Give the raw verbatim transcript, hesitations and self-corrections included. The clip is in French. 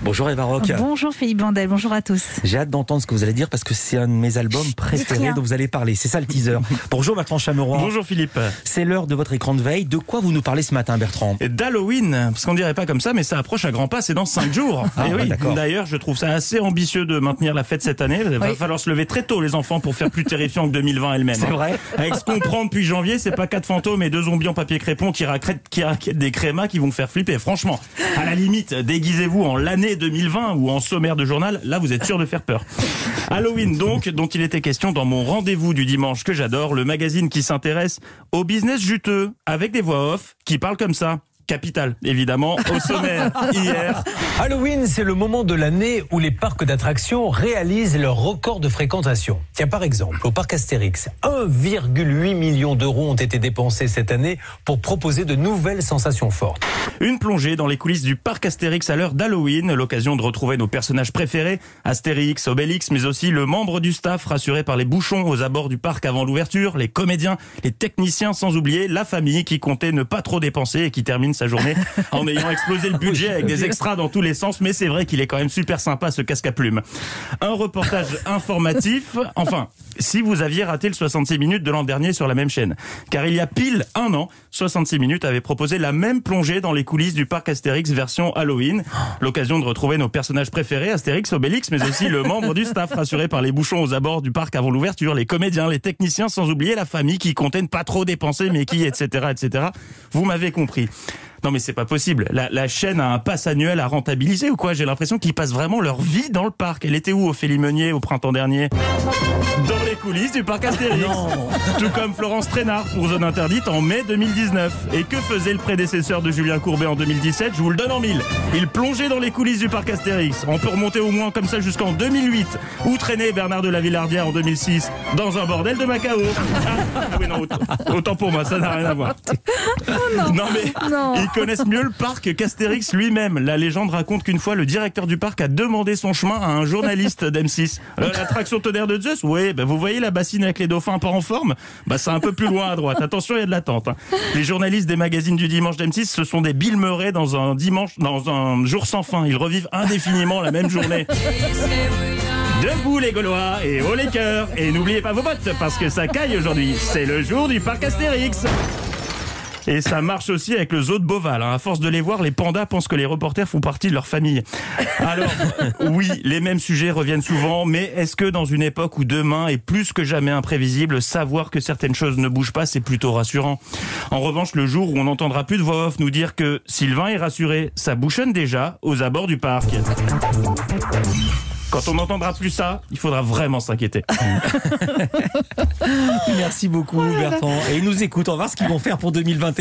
Bonjour Eva Rock. Bonjour Philippe Vandel, bonjour à tous. J'ai hâte d'entendre ce que vous allez dire parce que c'est un de mes albums préférés dont vous allez parler. C'est ça le teaser. Bonjour Bertrand Chameroy. Bonjour Philippe. C'est l'heure de votre écran de veille. De quoi vous nous parlez ce matin, Bertrand? D'Halloween, parce qu'on dirait pas comme ça, mais ça approche à grands pas, c'est dans cinq jours. Ah, Et ouais, oui, d'accord. d'ailleurs, je trouve ça assez ambitieux de maintenir la fête cette année. Il va Oui. falloir se lever très tôt, les enfants, pour faire plus terrifiant que deux mille vingt elle-même. C'est hein. vrai. Avec ce qu'on prend depuis janvier, c'est pas quatre fantômes et deux zombies en papier crépon qui raquettent, qui raquettent des crémas qui vont faire flipper. Franchement, à la limite, déguisez-vous en l'année deux mille vingt ou en sommaire de journal, là vous êtes sûr de faire peur. Halloween donc, dont il était question dans mon rendez-vous du dimanche que j'adore, le magazine qui s'intéresse au business juteux, avec des voix off qui parlent comme ça. Capital, évidemment, au sommaire hier. Halloween, c'est le moment de l'année où les parcs d'attractions réalisent leur record de fréquentation. Tiens, par exemple, au parc Astérix, un virgule huit million d'euros ont été dépensés cette année pour proposer de nouvelles sensations fortes. Une plongée dans les coulisses du parc Astérix à l'heure d'Halloween, l'occasion de retrouver nos personnages préférés, Astérix, Obélix, mais aussi le membre du staff rassuré par les bouchons aux abords du parc avant l'ouverture, les comédiens, les techniciens, sans oublier la famille qui comptait ne pas trop dépenser et qui termine sa journée en ayant explosé le budget avec des extras dans tous les sens, mais c'est vrai qu'il est quand même super sympa ce casque à plumes. Un reportage informatif, enfin, si vous aviez raté le soixante-six minutes de l'an dernier sur la même chaîne. Car il y a pile un an, soixante-six minutes avait proposé la même plongée dans les coulisses du parc Astérix version Halloween. L'occasion de retrouver nos personnages préférés, Astérix, Obélix, mais aussi le membre du staff rassuré par les bouchons aux abords du parc avant l'ouverture, les comédiens, les techniciens, sans oublier la famille qui comptait ne pas trop dépenser, mais qui, et cetera, et cetera. Vous m'avez compris. Non mais c'est pas possible. La, la chaîne a un pass annuel à rentabiliser ou quoi? J'ai l'impression qu'ils passent vraiment leur vie dans le parc. Elle était où, Ophélie Meunier, au printemps dernier? Dans les coulisses du parc Astérix. Tout comme Florence Traînard pour Zone Interdite en mai deux mille dix-neuf. Et que faisait le prédécesseur de Julien Courbet en deux mille dix-sept? Je vous le donne en mille. Il plongeait dans les coulisses du parc Astérix. On peut remonter au moins comme ça jusqu'en deux mille huit. Où traînait Bernard de la Villardière en deux mille six? Dans un bordel de Macao. Ah, ah oui non, autant, autant pour moi, ça n'a rien à voir. Oh non. Non mais... Non. Ils connaissent mieux le parc qu'Astérix lui-même. La légende raconte qu'une fois, le directeur du parc a demandé son chemin à un journaliste d'M six. Euh, L'attraction tonnerre de Zeus? Oui, bah vous voyez la bassine avec les dauphins pas en forme? Bah c'est un peu plus loin à droite. Attention, il y a de l'attente. Hein. Les journalistes des magazines du dimanche d'M six, ce sont des Bill Murray dans un dimanche, dans un jour sans fin. Ils revivent indéfiniment la même journée. Debout les Gaulois et haut les cœurs. Et n'oubliez pas vos bottes parce que ça caille aujourd'hui. C'est le jour du parc Astérix. Et ça marche aussi avec le zoo de Beauval. À force de les voir, les pandas pensent que les reporters font partie de leur famille. Alors, oui, les mêmes sujets reviennent souvent, mais est-ce que dans une époque où demain est plus que jamais imprévisible, savoir que certaines choses ne bougent pas, c'est plutôt rassurant. En revanche, le jour où on n'entendra plus de voix off nous dire que Sylvain est rassuré, ça bouchonne déjà aux abords du parc. Quand on n'entendra plus ça, il faudra vraiment s'inquiéter. Merci beaucoup Bertrand. Et ils nous écoutent. On va voir ce qu'ils vont faire pour deux mille vingt et un.